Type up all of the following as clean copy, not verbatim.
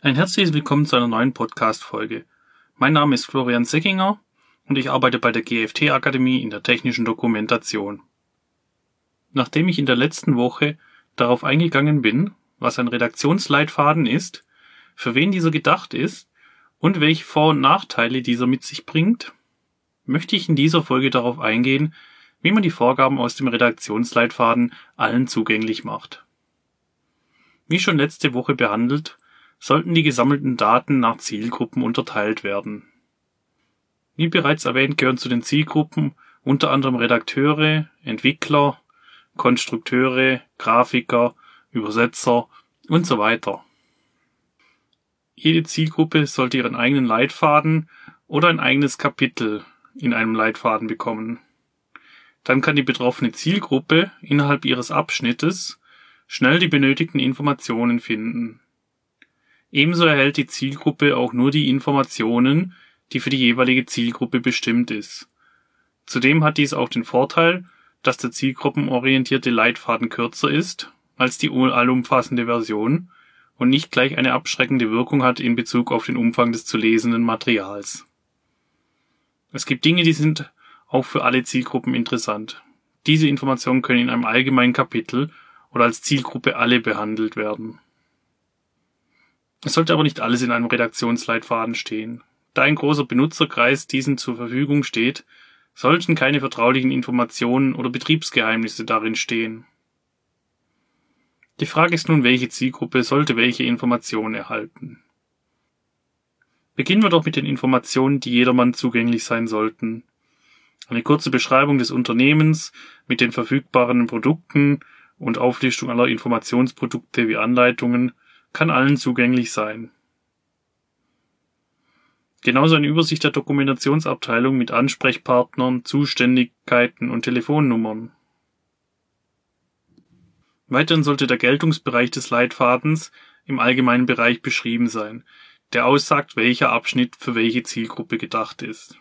Ein herzliches Willkommen zu einer neuen Podcast-Folge. Mein Name ist Florian Seckinger und ich arbeite bei der GFT-Akademie in der technischen Dokumentation. Nachdem ich in der letzten Woche darauf eingegangen bin, was ein Redaktionsleitfaden ist, für wen dieser gedacht ist und welche Vor- und Nachteile dieser mit sich bringt, möchte ich in dieser Folge darauf eingehen, wie man die Vorgaben aus dem Redaktionsleitfaden allen zugänglich macht. Wie schon letzte Woche behandelt, sollten die gesammelten Daten nach Zielgruppen unterteilt werden. Wie bereits erwähnt, gehören zu den Zielgruppen unter anderem Redakteure, Entwickler, Konstrukteure, Grafiker, Übersetzer und so weiter. Jede Zielgruppe sollte ihren eigenen Leitfaden oder ein eigenes Kapitel in einem Leitfaden bekommen. Dann kann die betroffene Zielgruppe innerhalb ihres Abschnittes schnell die benötigten Informationen finden. Ebenso erhält die Zielgruppe auch nur die Informationen, die für die jeweilige Zielgruppe bestimmt ist. Zudem hat dies auch den Vorteil, dass der zielgruppenorientierte Leitfaden kürzer ist als die allumfassende Version und nicht gleich eine abschreckende Wirkung hat in Bezug auf den Umfang des zu lesenden Materials. Es gibt Dinge, die sind auch für alle Zielgruppen interessant. Diese Informationen können in einem allgemeinen Kapitel oder als Zielgruppe alle behandelt werden. Es sollte aber nicht alles in einem Redaktionsleitfaden stehen. Da ein großer Benutzerkreis diesen zur Verfügung steht, sollten keine vertraulichen Informationen oder Betriebsgeheimnisse darin stehen. Die Frage ist nun, welche Zielgruppe sollte welche Informationen erhalten? Beginnen wir doch mit den Informationen, die jedermann zugänglich sein sollten. Eine kurze Beschreibung des Unternehmens mit den verfügbaren Produkten und Auflistung aller Informationsprodukte wie Anleitungen kann allen zugänglich sein. Genauso eine Übersicht der Dokumentationsabteilung mit Ansprechpartnern, Zuständigkeiten und Telefonnummern. Weiterhin sollte der Geltungsbereich des Leitfadens im allgemeinen Bereich beschrieben sein, der aussagt, welcher Abschnitt für welche Zielgruppe gedacht ist.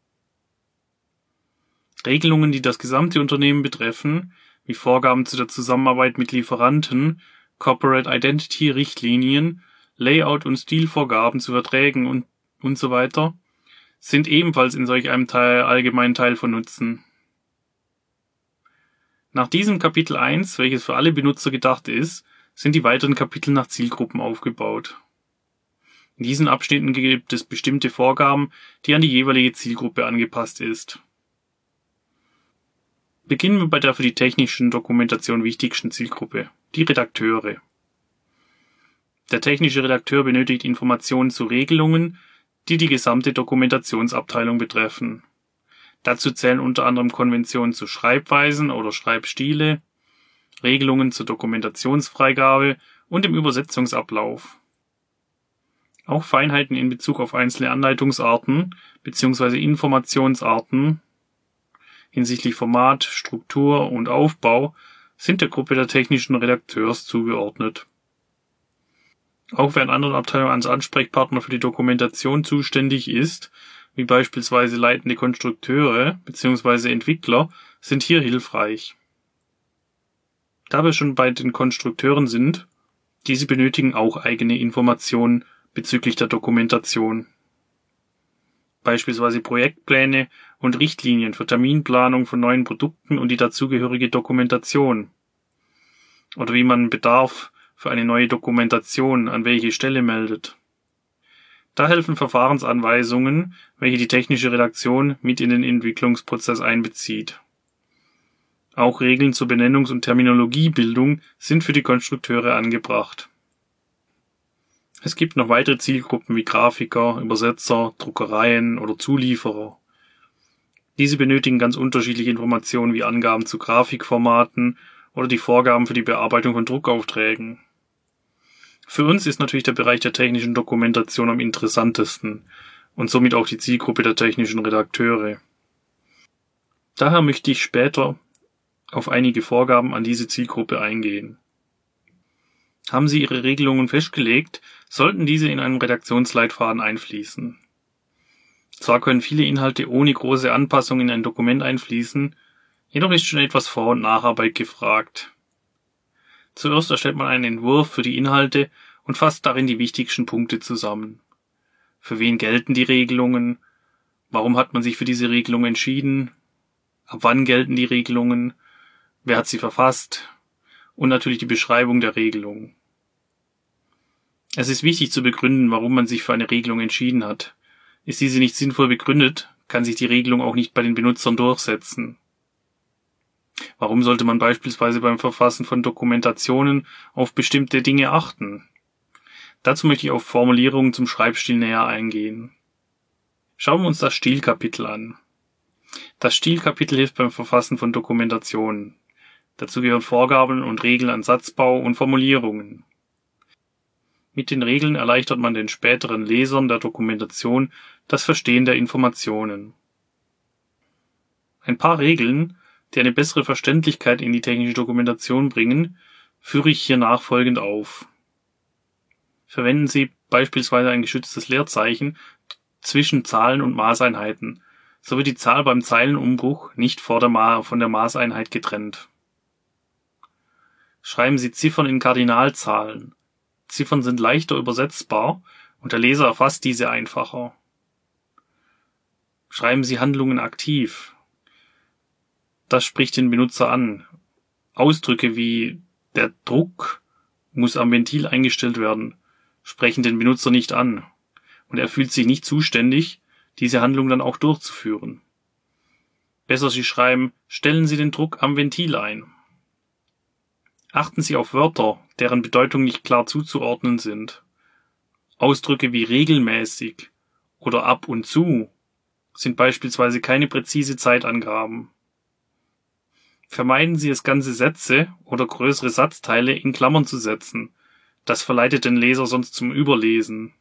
Regelungen, die das gesamte Unternehmen betreffen, wie Vorgaben zu der Zusammenarbeit mit Lieferanten, Corporate Identity Richtlinien, Layout und Stilvorgaben zu Verträgen und so weiter, sind ebenfalls in solch einem allgemeinen Teil von Nutzen. Nach diesem Kapitel 1, welches für alle Benutzer gedacht ist, sind die weiteren Kapitel nach Zielgruppen aufgebaut. In diesen Abschnitten gibt es bestimmte Vorgaben, die an die jeweilige Zielgruppe angepasst ist. Beginnen wir bei der für die technischen Dokumentation wichtigsten Zielgruppe, die Redakteure. Der technische Redakteur benötigt Informationen zu Regelungen, die die gesamte Dokumentationsabteilung betreffen. Dazu zählen unter anderem Konventionen zu Schreibweisen oder Schreibstile, Regelungen zur Dokumentationsfreigabe und dem Übersetzungsablauf. Auch Feinheiten in Bezug auf einzelne Anleitungsarten bzw. Informationsarten hinsichtlich Format, Struktur und Aufbau sind der Gruppe der technischen Redakteurs zugeordnet. Auch wer in anderen Abteilungen als Ansprechpartner für die Dokumentation zuständig ist, wie beispielsweise leitende Konstrukteure bzw. Entwickler, sind hier hilfreich. Da wir schon bei den Konstrukteuren sind, diese benötigen auch eigene Informationen bezüglich der Dokumentation. Beispielsweise Projektpläne und Richtlinien für Terminplanung von neuen Produkten und die dazugehörige Dokumentation. Oder wie man Bedarf für eine neue Dokumentation an welche Stelle meldet. Da helfen Verfahrensanweisungen, welche die technische Redaktion mit in den Entwicklungsprozess einbezieht. Auch Regeln zur Benennungs- und Terminologiebildung sind für die Konstrukteure angebracht. Es gibt noch weitere Zielgruppen wie Grafiker, Übersetzer, Druckereien oder Zulieferer. Diese benötigen ganz unterschiedliche Informationen wie Angaben zu Grafikformaten oder die Vorgaben für die Bearbeitung von Druckaufträgen. Für uns ist natürlich der Bereich der technischen Dokumentation am interessantesten und somit auch die Zielgruppe der technischen Redakteure. Daher möchte ich später auf einige Vorgaben an diese Zielgruppe eingehen. Haben Sie Ihre Regelungen festgelegt, sollten diese in einem Redaktionsleitfaden einfließen. Zwar können viele Inhalte ohne große Anpassungen in ein Dokument einfließen, jedoch ist schon etwas Vor- und Nacharbeit gefragt. Zuerst erstellt man einen Entwurf für die Inhalte und fasst darin die wichtigsten Punkte zusammen. Für wen gelten die Regelungen? Warum hat man sich für diese Regelung entschieden? Ab wann gelten die Regelungen? Wer hat sie verfasst? Und natürlich die Beschreibung der Regelung. Es ist wichtig zu begründen, warum man sich für eine Regelung entschieden hat. Ist diese nicht sinnvoll begründet, kann sich die Regelung auch nicht bei den Benutzern durchsetzen. Warum sollte man beispielsweise beim Verfassen von Dokumentationen auf bestimmte Dinge achten? Dazu möchte ich auf Formulierungen zum Schreibstil näher eingehen. Schauen wir uns das Stilkapitel an. Das Stilkapitel hilft beim Verfassen von Dokumentationen. Dazu gehören Vorgaben und Regeln an Satzbau und Formulierungen. Mit den Regeln erleichtert man den späteren Lesern der Dokumentation das Verstehen der Informationen. Ein paar Regeln, die eine bessere Verständlichkeit in die technische Dokumentation bringen, führe ich hier nachfolgend auf. Verwenden Sie beispielsweise ein geschütztes Leerzeichen zwischen Zahlen und Maßeinheiten, so wird die Zahl beim Zeilenumbruch nicht von der Maßeinheit getrennt. Schreiben Sie Ziffern in Kardinalzahlen. Ziffern sind leichter übersetzbar und der Leser erfasst diese einfacher. Schreiben Sie Handlungen aktiv. Das spricht den Benutzer an. Ausdrücke wie der Druck muss am Ventil eingestellt werden, sprechen den Benutzer nicht an und er fühlt sich nicht zuständig, diese Handlung dann auch durchzuführen. Besser Sie schreiben, stellen Sie den Druck am Ventil ein. Achten Sie auf Wörter, deren Bedeutung nicht klar zuzuordnen sind. Ausdrücke wie regelmäßig oder ab und zu sind beispielsweise keine präzise Zeitangaben. Vermeiden Sie es, ganze Sätze oder größere Satzteile in Klammern zu setzen. Das verleitet den Leser sonst zum Überlesen.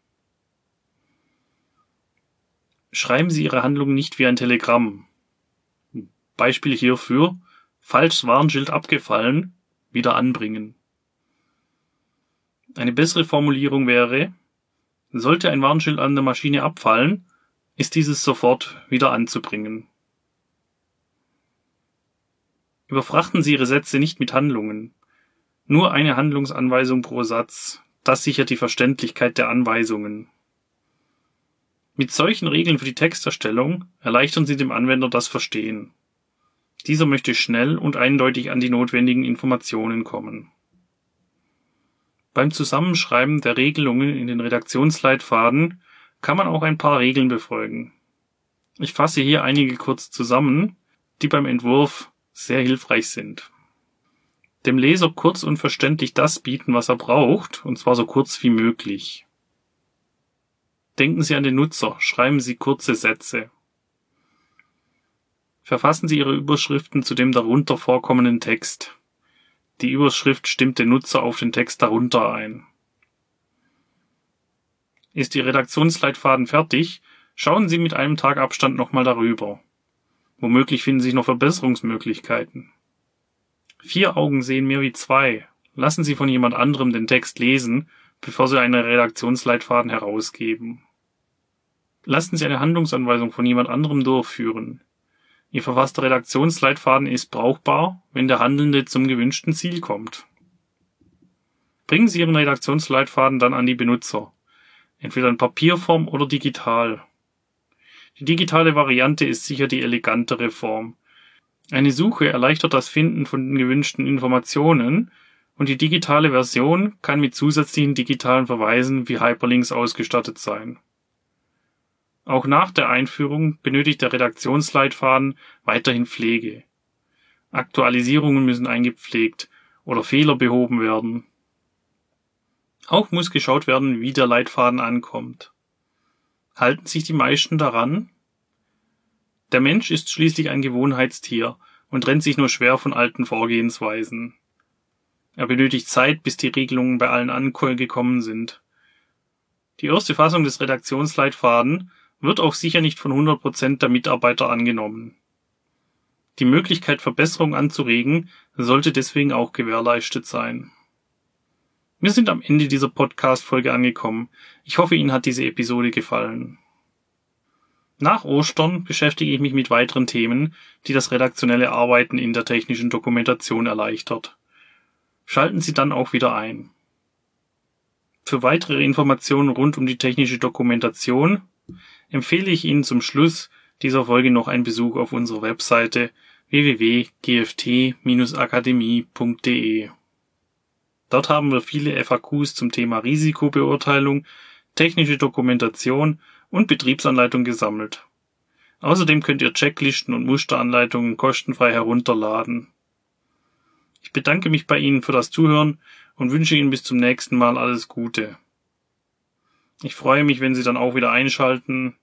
Schreiben Sie Ihre Handlung nicht wie ein Telegramm. Beispiel hierfür: falsch Warnschild abgefallen, wieder anbringen. Eine bessere Formulierung wäre: sollte ein Warnschild an der Maschine abfallen, ist dieses sofort wieder anzubringen. Überfrachten Sie Ihre Sätze nicht mit Handlungen. Nur eine Handlungsanweisung pro Satz. Das sichert die Verständlichkeit der Anweisungen. Mit solchen Regeln für die Texterstellung erleichtern Sie dem Anwender das Verstehen. Dieser möchte schnell und eindeutig an die notwendigen Informationen kommen. Beim Zusammenschreiben der Regelungen in den Redaktionsleitfaden kann man auch ein paar Regeln befolgen. Ich fasse hier einige kurz zusammen, die beim Entwurf sehr hilfreich sind. Dem Leser kurz und verständlich das bieten, was er braucht, und zwar so kurz wie möglich. Denken Sie an den Nutzer, schreiben Sie kurze Sätze. Verfassen Sie Ihre Überschriften zu dem darunter vorkommenden Text. Die Überschrift stimmt den Nutzer auf den Text darunter ein. Ist Ihr Redaktionsleitfaden fertig, schauen Sie mit einem Tag Abstand nochmal darüber. Womöglich finden sich noch Verbesserungsmöglichkeiten. 4 Augen sehen mehr wie 2. Lassen Sie von jemand anderem den Text lesen, bevor Sie einen Redaktionsleitfaden herausgeben. Lassen Sie eine Handlungsanweisung von jemand anderem durchführen. Ihr verfasster Redaktionsleitfaden ist brauchbar, wenn der Handelnde zum gewünschten Ziel kommt. Bringen Sie Ihren Redaktionsleitfaden dann an die Benutzer, entweder in Papierform oder digital. Die digitale Variante ist sicher die elegantere Form. Eine Suche erleichtert das Finden von den gewünschten Informationen und die digitale Version kann mit zusätzlichen digitalen Verweisen wie Hyperlinks ausgestattet sein. Auch nach der Einführung benötigt der Redaktionsleitfaden weiterhin Pflege. Aktualisierungen müssen eingepflegt oder Fehler behoben werden. Auch muss geschaut werden, wie der Leitfaden ankommt. Halten sich die meisten daran? Der Mensch ist schließlich ein Gewohnheitstier und trennt sich nur schwer von alten Vorgehensweisen. Er benötigt Zeit, bis die Regelungen bei allen angekommen sind. Die erste Fassung des Redaktionsleitfaden wird auch sicher nicht von 100% der Mitarbeiter angenommen. Die Möglichkeit, Verbesserungen anzuregen, sollte deswegen auch gewährleistet sein. Wir sind am Ende dieser Podcast-Folge angekommen. Ich hoffe, Ihnen hat diese Episode gefallen. Nach Ostern beschäftige ich mich mit weiteren Themen, die das redaktionelle Arbeiten in der technischen Dokumentation erleichtert. Schalten Sie dann auch wieder ein. Für weitere Informationen rund um die technische Dokumentation empfehle ich Ihnen zum Schluss dieser Folge noch einen Besuch auf unserer Webseite www.gft-akademie.de. Dort haben wir viele FAQs zum Thema Risikobeurteilung, technische Dokumentation und Betriebsanleitung gesammelt. Außerdem könnt ihr Checklisten und Musteranleitungen kostenfrei herunterladen. Ich bedanke mich bei Ihnen für das Zuhören und wünsche Ihnen bis zum nächsten Mal alles Gute. Ich freue mich, wenn Sie dann auch wieder einschalten.